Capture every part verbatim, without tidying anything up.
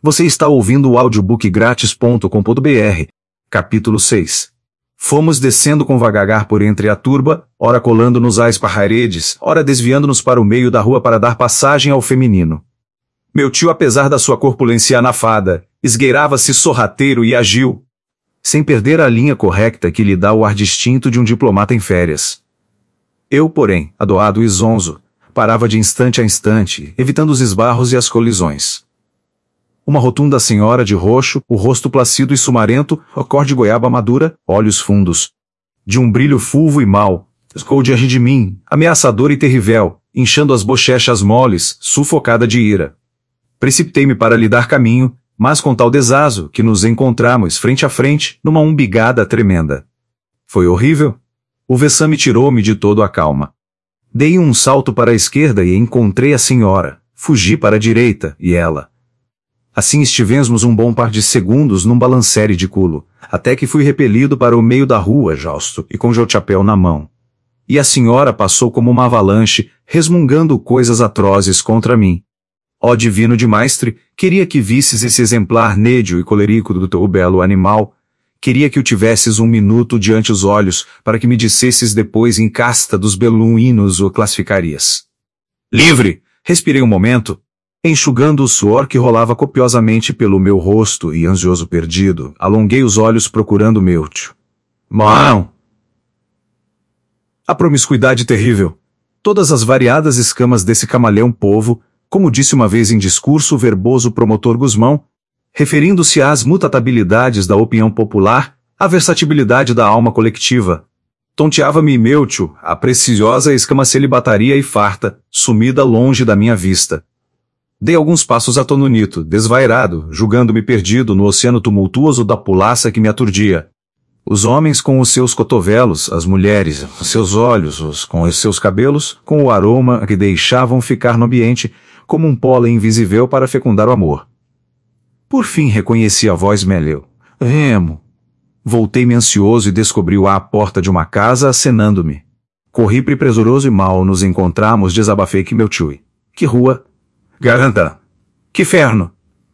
Você está ouvindo o audiobook grátis ponto com ponto br. Capítulo seis. Fomos descendo com vagagar por entre a turba, ora colando nos ais paredes, ora desviando-nos para o meio da rua para dar passagem ao feminino. Meu tio, apesar da sua corpulência anafada, esgueirava-se sorrateiro e ágil, sem perder a linha correta que lhe dá o ar distinto de um diplomata em férias. Eu, porém, adoado e zonzo, parava de instante a instante, evitando os esbarros e as colisões. Uma rotunda senhora de roxo, o rosto placido e sumarento, a cor de goiaba madura, olhos fundos, de um brilho fulvo e mau, ficou diante de mim, ameaçador e terrível, inchando as bochechas moles, sufocada de ira. Precipitei-me para lhe dar caminho, mas com tal desazo que nos encontramos frente a frente, numa umbigada tremenda. Foi horrível. O vexame tirou-me de todo a calma. Dei um salto para a esquerda e encontrei a senhora. Fugi para a direita, e ela. Assim estivemos um bom par de segundos num balancere de culo, até que fui repelido para o meio da rua, exausto, e com o chapéu na mão. E a senhora passou como uma avalanche, resmungando coisas atrozes contra mim. Ó divino de maestre, queria que visses esse exemplar nédio e colérico do teu belo animal. Queria que o tivesses um minuto diante os olhos, para que me dissesses depois em casta dos beluínos o classificarias. Livre! Respirei um momento, enxugando o suor que rolava copiosamente pelo meu rosto e, ansioso perdido, alonguei os olhos procurando meu tio. Mão! A promiscuidade terrível. Todas as variadas escamas desse camaleão povo, como disse uma vez em discurso o verboso promotor Guzmão, referindo-se às mutatabilidades da opinião popular, à versatilidade da alma coletiva. Tonteava-me meu tio, a preciosa escama celibataria e farta, sumida longe da minha vista. Dei alguns passos atonito, desvairado, julgando-me perdido no oceano tumultuoso da pulaça que me aturdia. Os homens com os seus cotovelos, as mulheres, os seus olhos, os com os seus cabelos, com o aroma que deixavam ficar no ambiente, como um pólen invisível para fecundar o amor. Por fim reconheci a voz melheu. Remo. Voltei-me ansioso e descobri-o à porta de uma casa acenando-me. Corri presuroso e mal nos encontramos, desabafei que meu tio. Que rua? Garanta! Que ferno!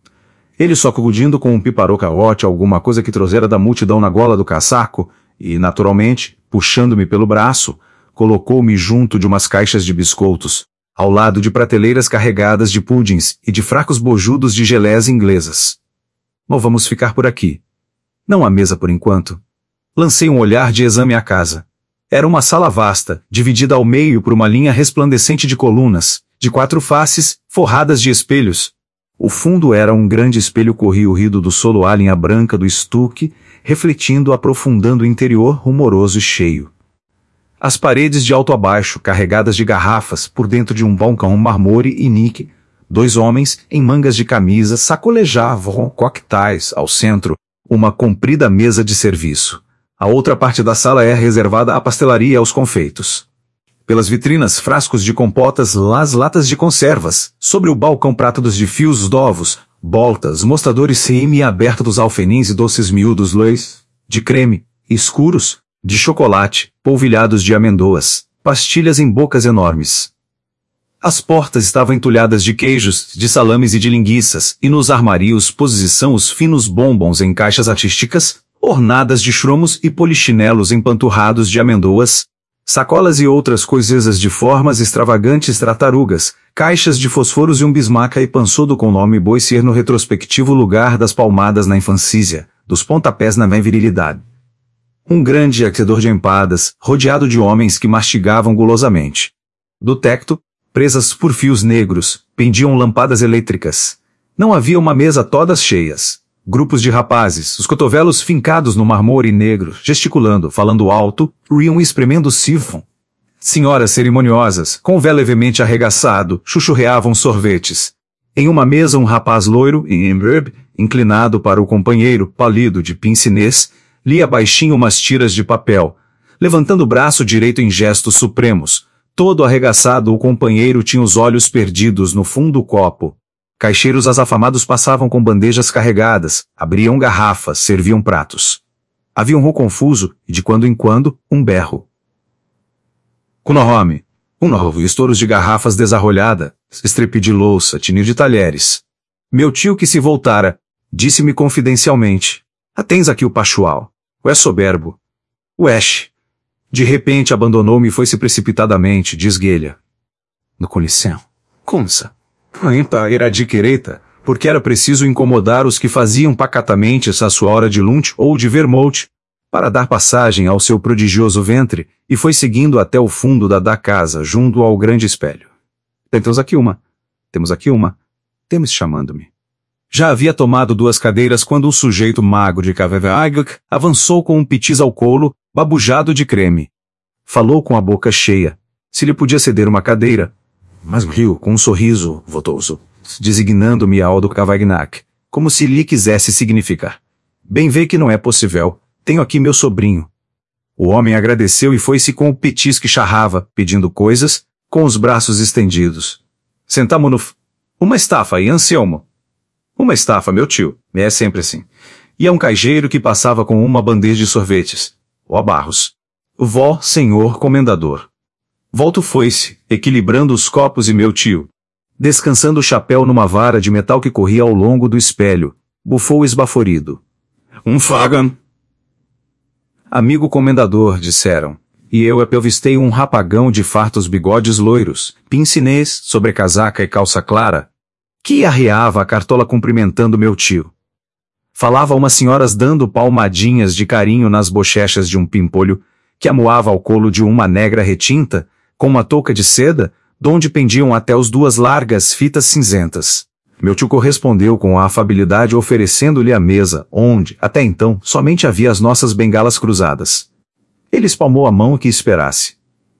Ele sacudindo com um piparô caote alguma coisa que trouxera da multidão na gola do casaco e, naturalmente, puxando-me pelo braço, colocou-me junto de umas caixas de biscoitos, ao lado de prateleiras carregadas de pudins e de fracos bojudos de geleias inglesas. Mas vamos ficar por aqui. Não há mesa por enquanto. Lancei um olhar de exame à casa. Era uma sala vasta, dividida ao meio por uma linha resplandecente de colunas, de quatro faces, forradas de espelhos. O fundo era um grande espelho corrido do solo à linha branca do estuque, refletindo, aprofundando o interior rumoroso e cheio. As paredes de alto a baixo, carregadas de garrafas, por dentro de um balcão mármore e níquel, dois homens, em mangas de camisa, sacolejavam coquetéis ao centro, uma comprida mesa de serviço. A outra parte da sala é reservada à pastelaria e aos confeitos. Pelas vitrinas, frascos de compotas, las latas de conservas, sobre o balcão pratos de fios d'ovos, boltas, mostradores semi-abertos alfenins e doces miúdos leis, de creme, escuros, de chocolate, polvilhados de amendoas, pastilhas em bocas enormes. As portas estavam entulhadas de queijos, de salames e de linguiças, e nos armários posição os finos bombons em caixas artísticas, ornadas de chromos e polichinelos empanturrados de amendoas, sacolas e outras coisas de formas extravagantes tartarugas, caixas de fosforos e um bismaca e pançudo com nome boi ser no retrospectivo lugar das palmadas na infancícia, dos pontapés na virilidade. Um grande aquecedor de empadas, rodeado de homens que mastigavam gulosamente. Do tecto, presas por fios negros, pendiam lâmpadas elétricas. Não havia uma mesa todas cheias. Grupos de rapazes, os cotovelos fincados no mármore negro, gesticulando, falando alto, riam e espremendo sifon. Senhoras cerimoniosas, com o véu levemente arregaçado, chuchurreavam sorvetes. Em uma mesa um rapaz loiro, em imberbe, inclinado para o companheiro, pálido de pince-nez, lia baixinho umas tiras de papel. Levantando o braço direito em gestos supremos, todo arregaçado o companheiro tinha os olhos perdidos no fundo do copo. Caixeiros azafamados passavam com bandejas carregadas, abriam garrafas, serviam pratos. Havia um ro confuso, e de quando em quando, um berro. Kunohome. Um novo estouros de garrafas desarrolhada, estrepe de louça, tinir de talheres. Meu tio que se voltara, disse-me confidencialmente: "Ah, tens aqui o Pachual. O é soberbo. O Esh." De repente abandonou-me e foi-se precipitadamente, diz Guelha. No com licença. Consa. Então era de quereita, porque era preciso incomodar os que faziam pacatamente essa sua hora de lunch ou de vermouth, para dar passagem ao seu prodigioso ventre, e foi seguindo até o fundo da, da casa, junto ao grande espelho. Temos aqui uma. Temos aqui uma. Temos chamando-me. Já havia tomado duas cadeiras quando um sujeito magro de Caveveaguk avançou com um pitis ao colo, babujado de creme. Falou com a boca cheia. Se lhe podia ceder uma cadeira. Mas riu com um sorriso votoso, designando-me ao do Cavaignac, como se lhe quisesse significar: "Bem vê que não é possível. Tenho aqui meu sobrinho." O homem agradeceu e foi-se com o pitis que charrava, pedindo coisas, com os braços estendidos. Sentamo-no. Uma estafa aí, Anselmo. Uma estafa, meu tio. É sempre assim. E a um caixeiro que passava com uma bandeja de sorvetes. Ó Barros. Vó, senhor comendador. Volto foi-se, equilibrando os copos, e meu tio, descansando o chapéu numa vara de metal que corria ao longo do espelho, bufou esbaforido. Um fagan. Amigo comendador, disseram, e eu apelvistei um rapagão de fartos bigodes loiros, pincinês, sobrecasaca e calça clara, que arreava a cartola cumprimentando meu tio. Falava umas senhoras dando palmadinhas de carinho nas bochechas de um pimpolho, que amuava ao colo de uma negra retinta, com uma touca de seda, donde pendiam até os duas largas fitas cinzentas. Meu tio correspondeu com a afabilidade oferecendo-lhe a mesa, onde, até então, somente havia as nossas bengalas cruzadas. Ele espalmou a mão que esperasse.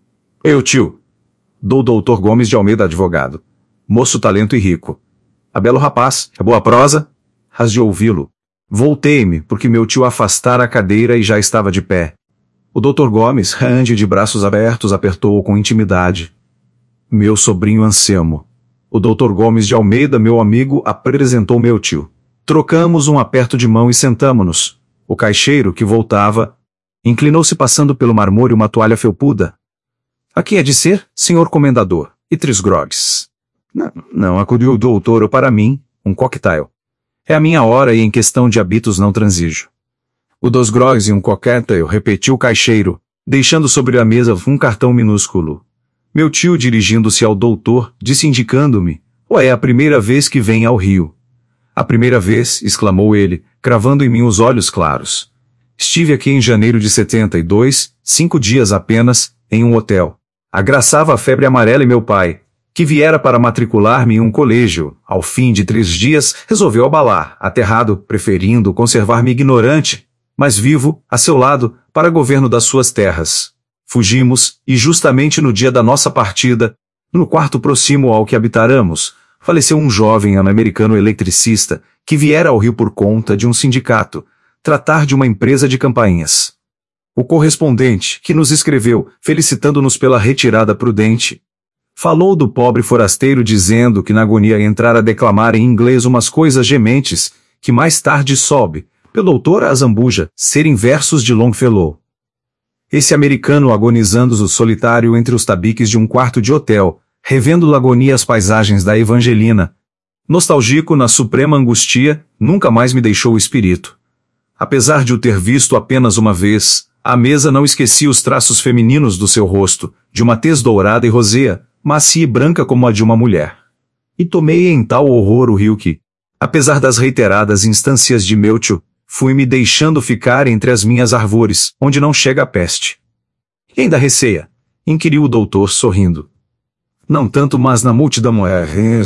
Eu, tio. Do doutor Gomes de Almeida, advogado. Moço talento e rico. A belo rapaz, a boa prosa. Has de ouvi-lo. Voltei-me, porque meu tio afastara a cadeira e já estava de pé. O doutor Gomes, rande de braços abertos, apertou-o com intimidade. Meu sobrinho Anselmo. O doutor Gomes de Almeida, meu amigo, apresentou meu tio. Trocamos um aperto de mão e sentamo-nos. O caixeiro, que voltava, inclinou-se passando pelo marmore uma toalha felpuda. Aqui é de ser, senhor comendador, e três grogues. Não, não, acudiu o doutor, para mim, um cocktail. É a minha hora e em questão de hábitos não transijo. O dos grogues e um cocktail, repetiu o caixeiro, deixando sobre a mesa um cartão minúsculo. Meu tio, dirigindo-se ao doutor, disse indicando-me: "Ou é a primeira vez que vem ao Rio?" "A primeira vez", exclamou ele, cravando em mim os olhos claros. "Estive aqui em janeiro de setenta e dois, cinco dias apenas, em um hotel. Agraçava a febre amarela e meu pai, que viera para matricular-me em um colégio, ao fim de três dias, resolveu abalar, aterrado, preferindo conservar-me ignorante, mas vivo, a seu lado, para governo das suas terras. Fugimos, e justamente no dia da nossa partida, no quarto próximo ao que habitáramos, faleceu um jovem americano eletricista, que viera ao Rio por conta de um sindicato, tratar de uma empresa de campainhas. O correspondente, que nos escreveu, felicitando-nos pela retirada prudente, falou do pobre forasteiro dizendo que na agonia entrara a declamar em inglês umas coisas gementes, que mais tarde soube, pelo doutor Azambuja, serem versos de Longfellow. Esse americano agonizando o solitário entre os tabiques de um quarto de hotel, revendo l'agonia as paisagens da Evangelina. Nostálgico na suprema angustia, nunca mais me deixou o espírito. Apesar de o ter visto apenas uma vez, à mesa não esqueci os traços femininos do seu rosto, de uma tez dourada e rosea, macia e branca como a de uma mulher. E tomei em tal horror o rio que, apesar das reiteradas instâncias de meu tio, fui-me deixando ficar entre as minhas árvores, onde não chega a peste. E ainda receia? Inquiriu o doutor, sorrindo. Não tanto, mas na multidão é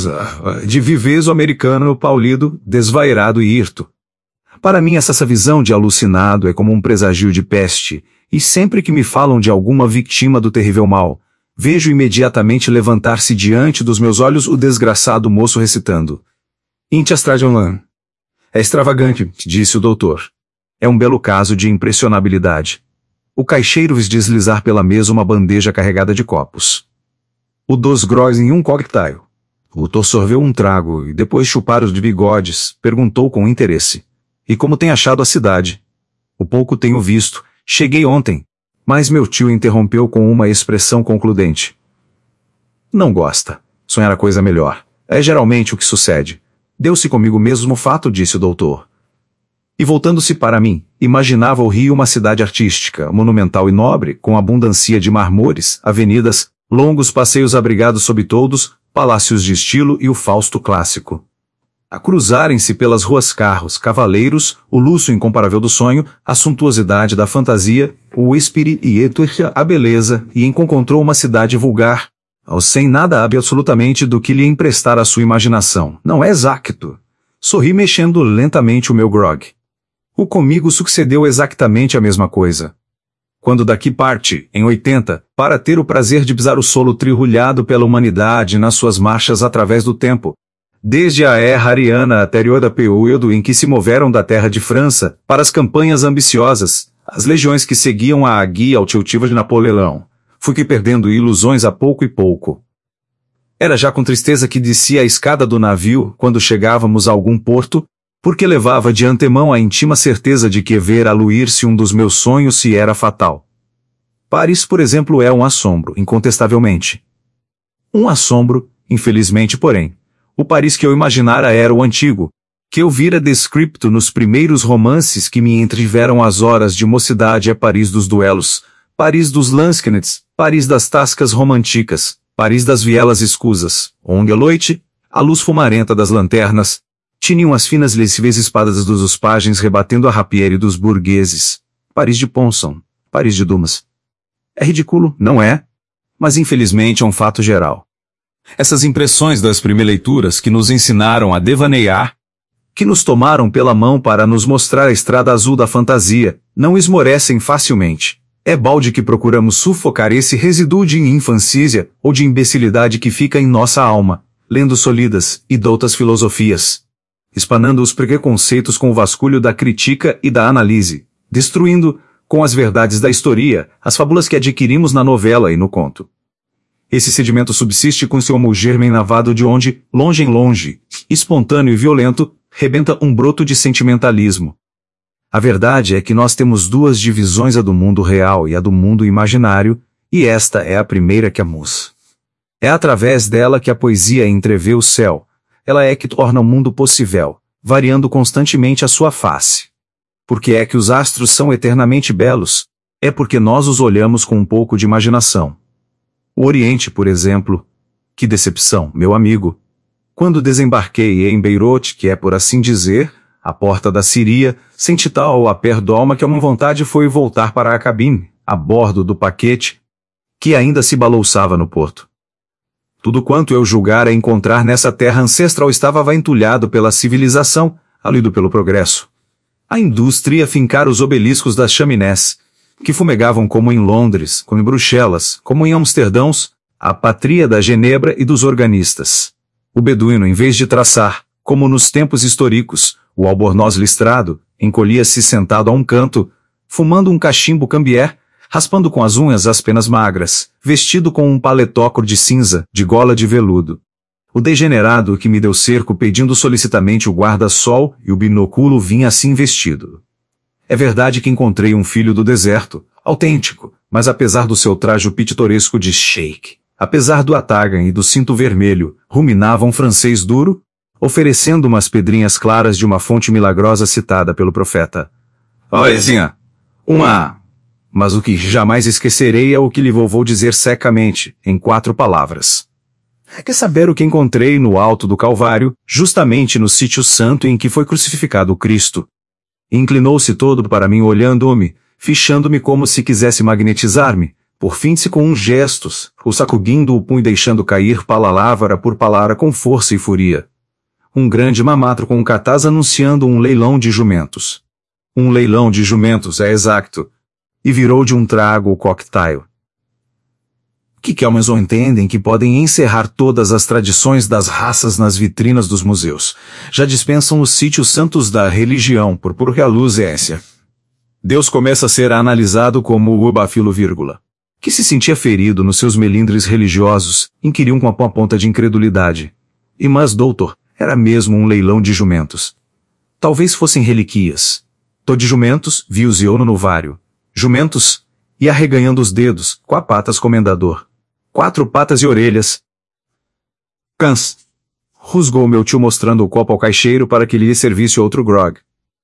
de vivezo americano paulido, desvairado e hirto. Para mim essa visão de alucinado é como um presagio de peste, e sempre que me falam de alguma vítima do terrível mal, vejo imediatamente levantar-se diante dos meus olhos o desgraçado moço recitando. Intiastrajolan. É extravagante, disse o doutor. É um belo caso de impressionabilidade. O caixeiro fez deslizar pela mesa uma bandeja carregada de copos. O dos grogues em um cocktail. O doutor sorveu um trago e depois chupar os de bigodes, perguntou com interesse. E como tem achado a cidade? O pouco tenho visto, cheguei ontem. Mas meu tio interrompeu com uma expressão concludente. Não gosta. Sonhar a coisa melhor. É geralmente o que sucede. Deu-se comigo mesmo fato, disse o doutor. E voltando-se para mim, imaginava o Rio uma cidade artística, monumental e nobre, com abundância de mármores, avenidas, longos passeios abrigados sob toldos, palácios de estilo e o Fausto clássico. A cruzarem-se pelas ruas carros, cavaleiros, o luxo incomparável do sonho, a suntuosidade da fantasia, o espírito, a beleza, e encontrou uma cidade vulgar, ao sem nada absolutamente do que lhe emprestar a sua imaginação. Não é exato. Sorri mexendo lentamente o meu grog. O comigo sucedeu exatamente a mesma coisa. Quando daqui parte, em oitenta, para ter o prazer de pisar o solo trilhado pela humanidade nas suas marchas através do tempo, desde a era ariana até o período em que se moveram da terra de França, para as campanhas ambiciosas, as legiões que seguiam a guia altiva de Napoleão, fui que perdendo ilusões a pouco e pouco. Era já com tristeza que descia a escada do navio, quando chegávamos a algum porto, porque levava de antemão a íntima certeza de que ver aluir-se um dos meus sonhos se era fatal. Paris, por exemplo, é um assombro, incontestavelmente. Um assombro, infelizmente, porém. O Paris que eu imaginara era o antigo, que eu vira descripto nos primeiros romances que me entreveram as horas de mocidade. É Paris dos duelos, Paris dos lansquenetes, Paris das tascas românticas, Paris das vielas escusas, onde à noite, a luz fumarenta das lanternas, tinham as finas lascivas espadas dos pagens rebatendo a rapiere dos burgueses. Paris de Ponson, Paris de Dumas. É ridículo, não é? Mas infelizmente é um fato geral. Essas impressões das primeiras leituras que nos ensinaram a devaneiar, que nos tomaram pela mão para nos mostrar a estrada azul da fantasia, não esmorecem facilmente. É balde que procuramos sufocar esse resíduo de infancísia ou de imbecilidade que fica em nossa alma, lendo solidas e doutas filosofias, espanando os preconceitos com o vasculho da crítica e da análise, destruindo, com as verdades da história, as fábulas que adquirimos na novela e no conto. Esse sedimento subsiste com seu homo germen navado de onde, longe em longe, espontâneo e violento, rebenta um broto de sentimentalismo. A verdade é que nós temos duas divisões, a do mundo real e a do mundo imaginário, e esta é a primeira que amamos. É através dela que a poesia entrevê o céu, ela é que torna o mundo possível, variando constantemente a sua face. Porque é que os astros são eternamente belos, é porque nós os olhamos com um pouco de imaginação. O Oriente, por exemplo. Que decepção, meu amigo. Quando desembarquei em Beirute, que é por assim dizer, a porta da Síria, senti tal a perdoma que a minha vontade foi voltar para a cabine, a bordo do paquete, que ainda se balouçava no porto. Tudo quanto eu julgara encontrar nessa terra ancestral estava entulhado pela civilização, alido pelo progresso. A indústria fincara os obeliscos das chaminés, que fumegavam como em Londres, como em Bruxelas, como em Amsterdão, a pátria da Genebra e dos organistas. O beduíno, em vez de traçar, como nos tempos históricos, o albornoz listrado, encolhia-se sentado a um canto, fumando um cachimbo cambier, raspando com as unhas as penas magras, vestido com um paletó cor de cinza, de gola de veludo. O degenerado que me deu cerco pedindo solicitamente o guarda-sol e o binóculo vinha assim vestido. É verdade que encontrei um filho do deserto, autêntico, mas apesar do seu traje pitoresco de sheik, apesar do atagan e do cinto vermelho, ruminava um francês duro, oferecendo umas pedrinhas claras de uma fonte milagrosa citada pelo profeta. Olhazinha, uma... Mas o que jamais esquecerei é o que lhe vou dizer secamente, em quatro palavras. Quer saber o que encontrei no alto do Calvário, justamente no sítio santo em que foi crucificado o Cristo? Inclinou-se todo para mim olhando-me, fichando-me como se quisesse magnetizar-me, por fim-se com uns gestos, o sacudindo o punho e deixando cair palavra por palavra com força e fúria. Um grande mamatro com um cartaz anunciando um leilão de jumentos. Um leilão de jumentos, é exato. E virou de um trago o cocktail. Que que homens não entendem que podem encerrar todas as tradições das raças nas vitrinas dos museus. Já dispensam os sítios santos da religião por pura luz essa. Deus começa a ser analisado como o bafilo vírgula. Que se sentia ferido nos seus melindres religiosos, inquiriam com a ponta de incredulidade. E mas, doutor, era mesmo um leilão de jumentos. Talvez fossem reliquias. Tô de jumentos, viu-se no novário. Jumentos, e arreganhando os dedos, com a patas comendador. Quatro patas e orelhas. Cãs. rusgou meu tio mostrando o copo ao caixeiro para que lhe servisse outro grog.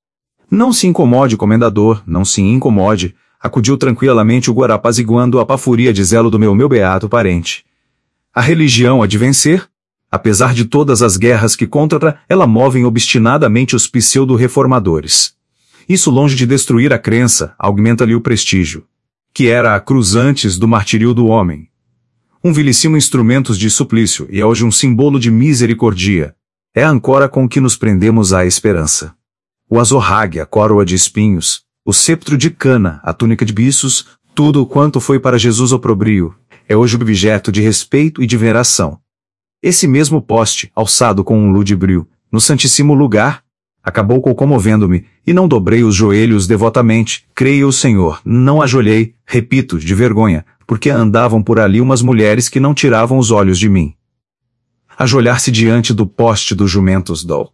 Não se incomode, comendador, não se incomode, acudiu tranquilamente o guará apaziguando a pafuria de zelo do meu meu beato parente. A religião há de vencer? Apesar de todas as guerras que contra ela movem obstinadamente os pseudo-reformadores. Isso, longe de destruir a crença, aumenta-lhe o prestígio. Que era a cruz antes do martírio do homem. Um vilicimo instrumento de suplício e é hoje um símbolo de misericordia. É a ancora com que nos prendemos à esperança. O azorrague, a coroa de espinhos, o ceptro de cana, a túnica de biços, tudo quanto foi para Jesus opróbrio, é hoje objeto de respeito e de veneração. Esse mesmo poste, alçado com um ludibrio, no santíssimo lugar, acabou comovendo-me, e não dobrei os joelhos devotamente, creia o Senhor, não ajoelhei, repito, de vergonha, porque andavam por ali umas mulheres que não tiravam os olhos de mim. Ajoelhar-se diante do poste dos jumentos dol.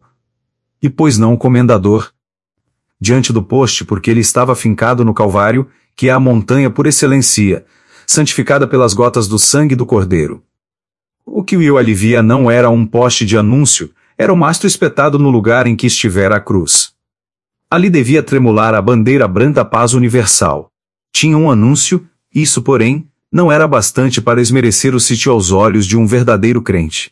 E pois não o comendador? Diante do poste, porque ele estava fincado no Calvário, que é a montanha por excelência, santificada pelas gotas do sangue do Cordeiro. O que o alivia não era um poste de anúncio, era o mastro espetado no lugar em que estivera a cruz. Ali devia tremular a bandeira branca da paz universal. Tinha um anúncio, isso, porém, não era bastante para esmerecer o sítio aos olhos de um verdadeiro crente.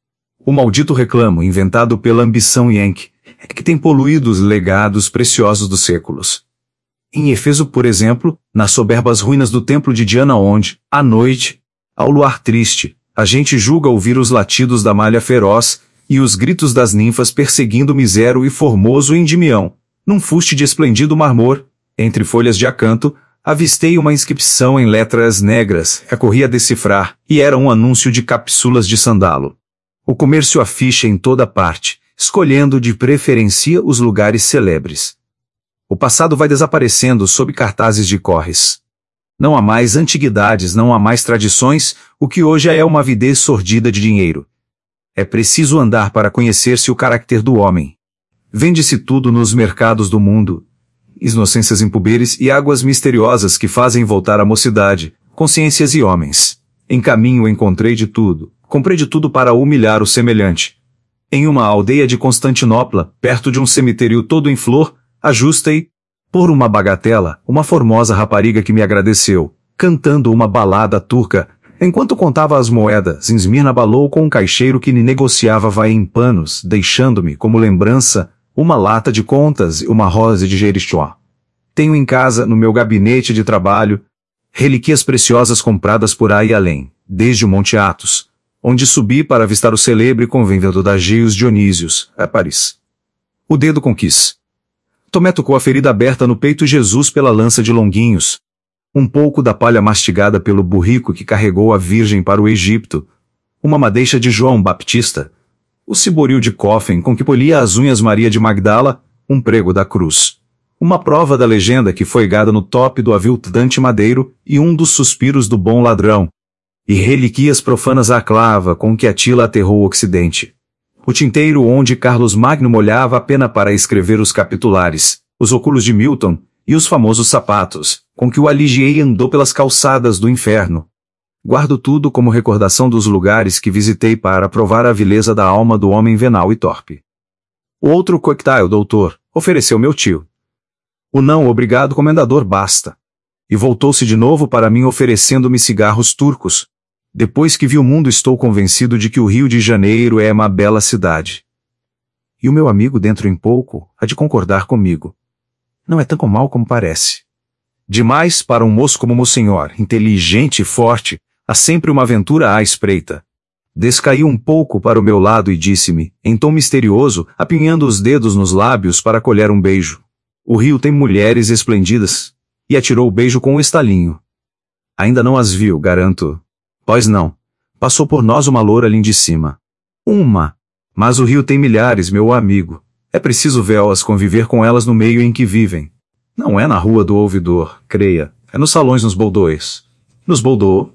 O maldito reclamo, inventado pela ambição yankee, é que tem poluído os legados preciosos dos séculos. Em Éfeso, por exemplo, nas soberbas ruínas do templo de Diana onde, à noite, ao luar triste, a gente julga ouvir os latidos da malha feroz e os gritos das ninfas perseguindo o misero e formoso Endimião. Num fuste de esplêndido marmor, entre folhas de acanto, avistei uma inscrição em letras negras, que corri a decifrar, e era um anúncio de cápsulas de sandalo. O comércio aficha em toda parte, escolhendo de preferência os lugares celebres. O passado vai desaparecendo sob cartazes de corres. Não há mais antiguidades, não há mais tradições, o que hoje é uma avidez sordida de dinheiro. É preciso andar para conhecer-se o caráter do homem. Vende-se tudo nos mercados do mundo. Inocências impuberes e águas misteriosas que fazem voltar a mocidade, consciências e homens. Em caminho encontrei de tudo, comprei de tudo para humilhar o semelhante. Em uma aldeia de Constantinopla, perto de um cemitério todo em flor, ajustei, por uma bagatela, uma formosa rapariga que me agradeceu, cantando uma balada turca. Enquanto contava as moedas, Esmirna balou com um caixeiro que me negociava vai em panos, deixando-me, como lembrança, uma lata de contas e uma rosa de Jerichó. Tenho em casa, no meu gabinete de trabalho, relíquias preciosas compradas por aí além, desde o Monte Athos, onde subi para avistar o celebre convento da Geios Dionísios, a Paris. O dedo conquis. Tomé tocou a ferida aberta no peito Jesus pela lança de Longuinhos. Um pouco da palha mastigada pelo burrico que carregou a Virgem para o Egito. Uma madeixa de João Baptista. O ciboril de Coffen com que polia as unhas Maria de Magdala, um prego da cruz. Uma prova da legenda que foi gada no top do aviltante madeiro e um dos suspiros do bom ladrão. E relíquias profanas à clava com que Atila aterrou o ocidente. O tinteiro onde Carlos Magno molhava a pena para escrever os capitulares, os óculos de Milton, e os famosos sapatos, com que o Alighieri andou pelas calçadas do inferno. Guardo tudo como recordação dos lugares que visitei para provar a vileza da alma do homem venal e torpe. O outro cocktail, doutor, ofereceu meu tio. O não obrigado comendador basta. E voltou-se de novo para mim oferecendo-me cigarros turcos. Depois que vi o mundo estou convencido de que o Rio de Janeiro é uma bela cidade. E o meu amigo dentro em pouco há de concordar comigo. Não é tão mal como parece. Demais para um moço como Monsenhor, inteligente e forte, há sempre uma aventura à espreita. Descaiu um pouco para o meu lado e disse-me, em tom misterioso, apinhando os dedos nos lábios para colher um beijo. O Rio tem mulheres esplêndidas. E atirou o beijo com um estalinho. Ainda não as viu, garanto. Pois não. Passou por nós uma loura lindíssima. Uma. Mas o Rio tem milhares, meu amigo. É preciso vê-las conviver com elas no meio em que vivem. Não é na rua do ouvidor, creia. É nos salões nos Bordeaux. Nos Bordeaux?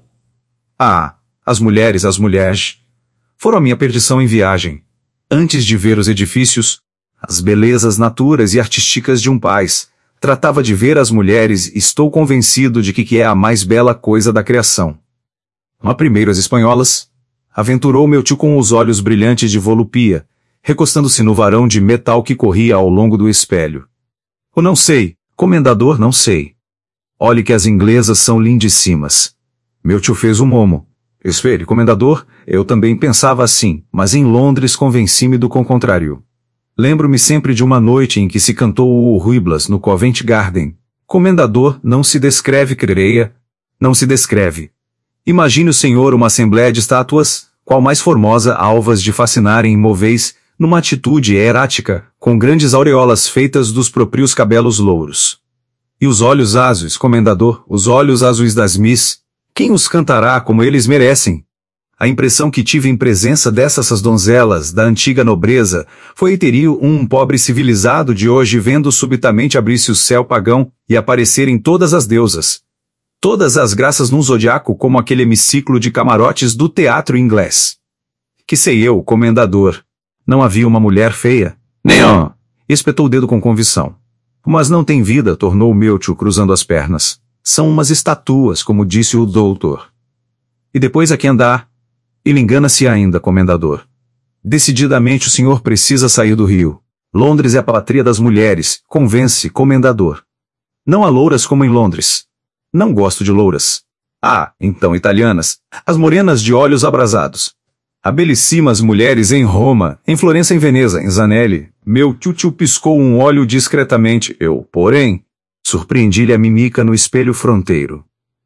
Ah, as mulheres, as mulheres. Foram a minha perdição em viagem. Antes de ver os edifícios, as belezas naturas e artísticas de um país, tratava de ver as mulheres e estou convencido de que, que é a mais bela coisa da criação. Mas primeiro as espanholas, aventurou meu tio com os olhos brilhantes de volupia, recostando-se no varão de metal que corria ao longo do espelho. Eu não sei, comendador, não sei. Olhe que as inglesas são lindíssimas. Meu tio fez um momo. Espere, comendador, eu também pensava assim, mas em Londres convenci-me do contrário. Lembro-me sempre de uma noite em que se cantou o Ruiblas no Covent Garden. Comendador, não se descreve, creia. Não se descreve. Imagine o senhor uma assembleia de estátuas, qual mais formosa alvas de fascinarem imóveis, numa atitude erática, com grandes aureolas feitas dos próprios cabelos louros. E os olhos azuis, comendador, os olhos azuis das Miss, quem os cantará como eles merecem? A impressão que tive em presença dessas donzelas da antiga nobreza foi teria um pobre civilizado de hoje vendo subitamente abrir-se o céu pagão e aparecerem todas as deusas. Todas as graças num zodiaco como aquele hemiciclo de camarotes do teatro inglês. Que sei eu, comendador. Não havia uma mulher feia? Não! Espetou o dedo com convicção. Mas não tem vida, tornou meu tio cruzando as pernas. São umas estatuas, como disse o doutor. E depois a que andar? Ele engana-se ainda, comendador. Decididamente o senhor precisa sair do Rio. Londres é a pátria das mulheres, convence, comendador. Não há louras como em Londres. Não gosto de louras. Ah, então italianas, as morenas de olhos abrasados. Há belíssimas mulheres em Roma, em Florença, em Veneza, em Zanelli. Meu tio-tio piscou um olho discretamente. Eu, porém, surpreendi-lhe a mimica no espelho fronteiro.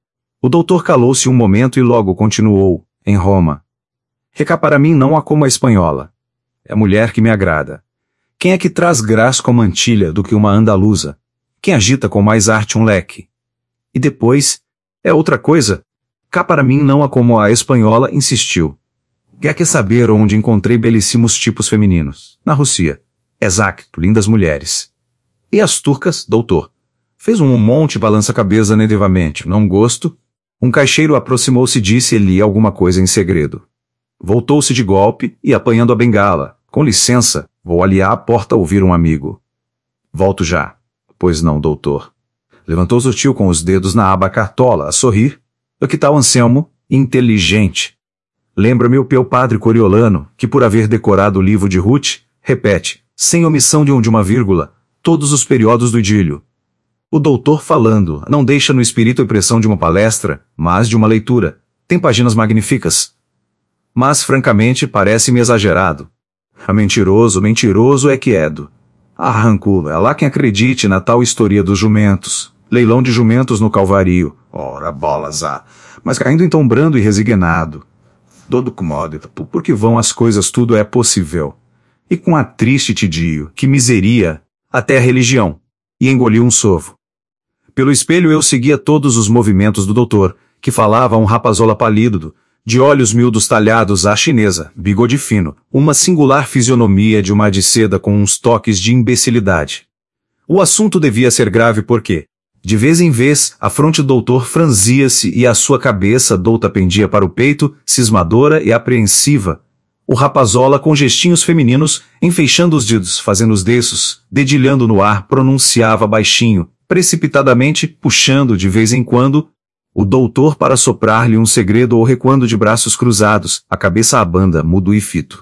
O doutor calou-se um momento e logo continuou, em Roma. Recá para mim não há como a espanhola. É a mulher que me agrada. Quem é que traz graça com mantilha do que uma andaluza? Quem agita com mais arte um leque? E depois, é outra coisa. Cá para mim não há como a espanhola, insistiu. Quer que saber onde encontrei belíssimos tipos femininos? Na Rússia. Exato, lindas mulheres. E as turcas, doutor? Fez um monte balança-cabeça negativamente. Não gosto? Um caixeiro aproximou-se e disse-lhe alguma coisa em segredo. Voltou-se de golpe e apanhando a bengala. Com licença, vou ali à porta ouvir um amigo. Volto já. Pois não, doutor. Levantou-se o tio com os dedos na aba cartola, a sorrir. O que tal Anselmo? Inteligente. Lembra-me o meu padre Coriolano, que por haver decorado o livro de Ruth, repete, sem omissão de um de uma vírgula, todos os períodos do idílio. O doutor falando não deixa no espírito a impressão de uma palestra, mas de uma leitura. Tem páginas magníficas. Mas, francamente, parece-me exagerado. A mentiroso, mentiroso é que Edo. Arranco, é lá quem acredite na tal história dos jumentos. Leilão de jumentos no Calvario. Ora, bolas, ah. Mas caindo então brando e resignado. Todo comódito, por que vão as coisas tudo é possível. E com a triste tidio, que miseria, até a religião. E engoliu um sovo. Pelo espelho eu seguia todos os movimentos do doutor, que falava um rapazola palído, de olhos miúdos talhados à chinesa, bigode fino, uma singular fisionomia de uma de seda com uns toques de imbecilidade. O assunto devia ser grave porque, de vez em vez, a fronte do doutor franzia-se e a sua cabeça douta pendia para o peito, cismadora e apreensiva. O rapazola com gestinhos femininos, enfeixando os dedos, fazendo os deços, dedilhando no ar, pronunciava baixinho, precipitadamente, puxando de vez em quando, o doutor para soprar-lhe um segredo ou recuando de braços cruzados, a cabeça à banda, mudo e fito.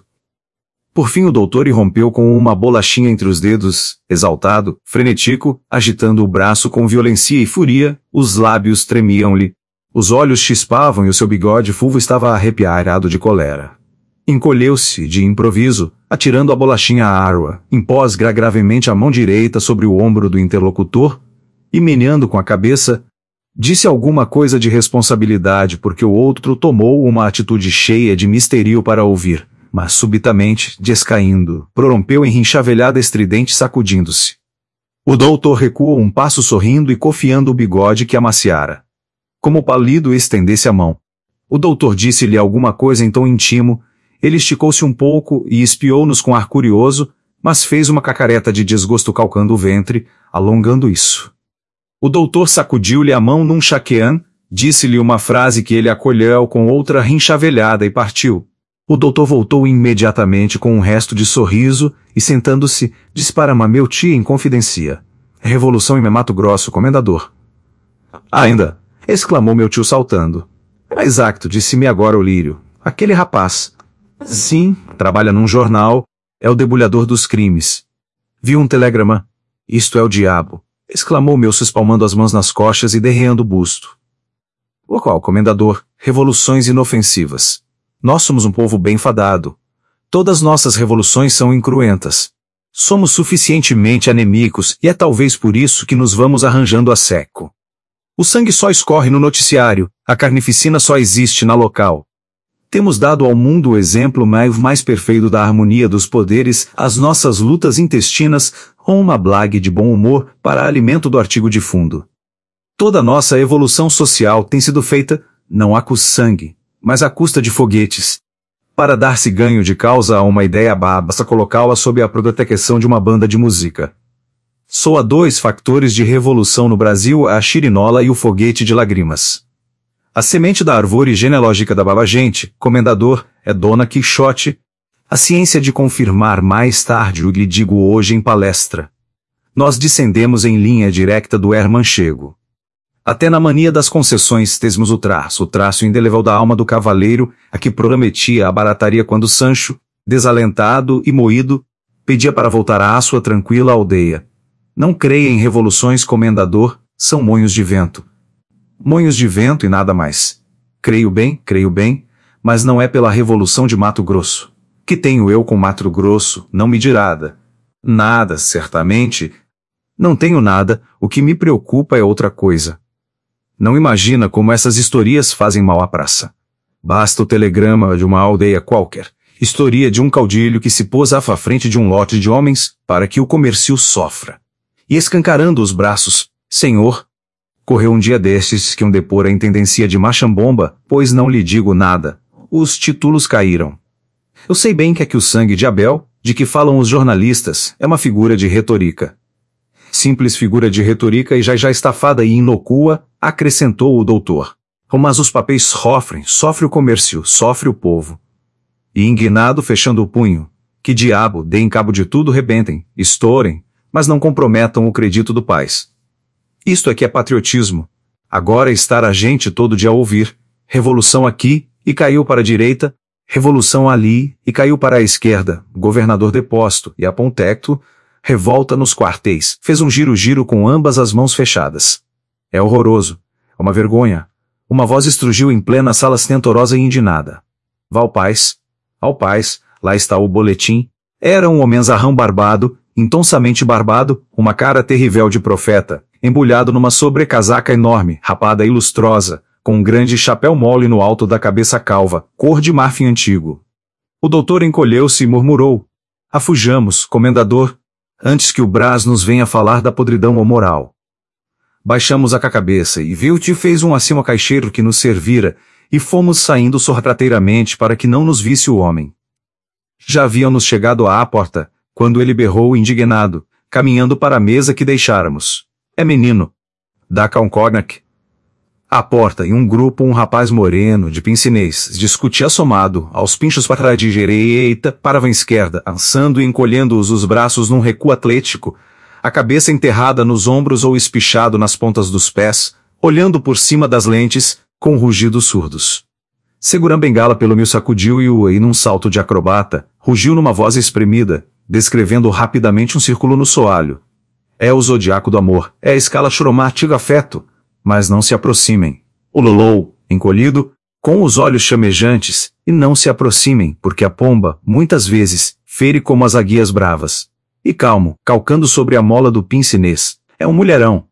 Por fim o doutor irrompeu com uma bolachinha entre os dedos, exaltado, frenético, agitando o braço com violência e fúria, os lábios tremiam-lhe, os olhos chispavam e o seu bigode fulvo estava arrepiado de colera. Encolheu-se, de improviso, atirando a bolachinha à água, impôs gravemente a mão direita sobre o ombro do interlocutor, e meneando com a cabeça, disse alguma coisa de responsabilidade porque o outro tomou uma atitude cheia de misterio para ouvir, mas subitamente, descaindo, prorrompeu em rinchavelhada estridente sacudindo-se. O doutor recuou um passo sorrindo e cofiando o bigode que amaciara. Como o pálido estendesse a mão. O doutor disse-lhe alguma coisa em tom intimo, ele esticou-se um pouco e espiou-nos com ar curioso, mas fez uma cacareta de desgosto calcando o ventre, alongando isso. O doutor sacudiu-lhe a mão num chaquean, disse-lhe uma frase que ele acolheu com outra rinchavelhada e partiu. O doutor voltou imediatamente com um resto de sorriso e, sentando-se, disse para meu tio em confidência. Revolução em Mato Grosso, comendador. Ainda, exclamou meu tio saltando. Exato, disse-me agora o lírio. Aquele rapaz. Sim, trabalha num jornal, é o debulhador dos crimes. Viu um telegrama? Isto é o diabo, exclamou Melso espalmando as mãos nas coxas e derreando o busto. O qual, comendador? Revoluções inofensivas. Nós somos um povo bem fadado. Todas nossas revoluções são incruentas. Somos suficientemente anemíacos e é talvez por isso que nos vamos arranjando a seco. O sangue só escorre no noticiário, a carnificina só existe na local. Temos dado ao mundo o exemplo mais, mais perfeito da harmonia dos poderes, as nossas lutas intestinas, ou uma blague de bom humor para alimento do artigo de fundo. Toda nossa evolução social tem sido feita, não a custa sangue, mas à custa de foguetes. Para dar-se ganho de causa a uma ideia basta colocá-la sob a proteção de uma banda de música. Só há dois factores de revolução no Brasil, a chirinola e o foguete de lágrimas. A semente da árvore genealógica da babagente, comendador, é Dona Quixote. A ciência de confirmar mais tarde o que lhe digo hoje em palestra. Nós descendemos em linha direta do Er Manchego. Até na mania das concessões temos o traço, o traço indelével da alma do cavaleiro, a que prometia a barataria quando Sancho, desalentado e moído, pedia para voltar à sua tranquila aldeia. Não creia em revoluções, comendador, são moinhos de vento. Moinhos de vento e nada mais. Creio bem, creio bem, mas não é pela revolução de Mato Grosso. Que tenho eu com Mato Grosso, não me dirada. Nada, certamente. Não tenho nada, o que me preocupa é outra coisa. Não imagina como essas historias fazem mal à praça. Basta o telegrama de uma aldeia qualquer, historia de um caudilho que se pôs à frente de um lote de homens, para que o comércio sofra. E escancarando os braços, senhor, correu um dia destes que um depor a intendencia de Machambomba, pois não lhe digo nada, os títulos caíram. Eu sei bem que é que o sangue de Abel, de que falam os jornalistas, é uma figura de retórica. Simples figura de retórica e já já estafada e inocua, acrescentou o doutor. Mas os papéis sofrem, sofre o comércio, sofre o povo. E indignado fechando o punho, que diabo, deem cabo de tudo, rebentem, estourem, mas não comprometam o crédito do país. Isto aqui é patriotismo. Agora estar a gente todo dia a ouvir, revolução aqui, e caiu para a direita, revolução ali, e caiu para a esquerda, governador deposto, e apontecto, revolta nos quartéis, fez um giro-giro com ambas as mãos fechadas. É horroroso, é uma vergonha. Uma voz estrugiu em plena sala stentorosa e indignada. Vá ao paz, ao paz, lá está o boletim. Era um homenzarrão barbado, intonsamente barbado, uma cara terrível de profeta, embulhado numa sobrecasaca enorme, rapada e lustrosa, com um grande chapéu mole no alto da cabeça calva, cor de marfim antigo. O doutor encolheu-se e murmurou. Afujamos, comendador, antes que o Brás nos venha falar da podridão moral. Baixamos a cabeça e viu-te fez um acima caixeiro que nos servira, e fomos saindo sorrateiramente para que não nos visse o homem. Já havíamos chegado à porta, quando ele berrou indignado, caminhando para a mesa que deixáramos. É menino. Dá cá um cognac. À porta, em um grupo, um rapaz moreno, de pincinês, discutia assomado, aos pinchos para a direita, para a esquerda, ansando e encolhendo-os os braços num recuo atlético, a cabeça enterrada nos ombros ou espichado nas pontas dos pés, olhando por cima das lentes, com rugidos surdos. Segurando a bengala pelo mil sacudiu e o e num salto de acrobata, rugiu numa voz espremida, descrevendo rapidamente um círculo no soalho. É o zodiaco do amor, é a escala chromática afeto. Mas não se aproximem. O lolou, encolhido, com os olhos chamejantes, e não se aproximem, porque a pomba, muitas vezes, fere como as aguias bravas. E calmo, calcando sobre a mola do pincinês. É um mulherão.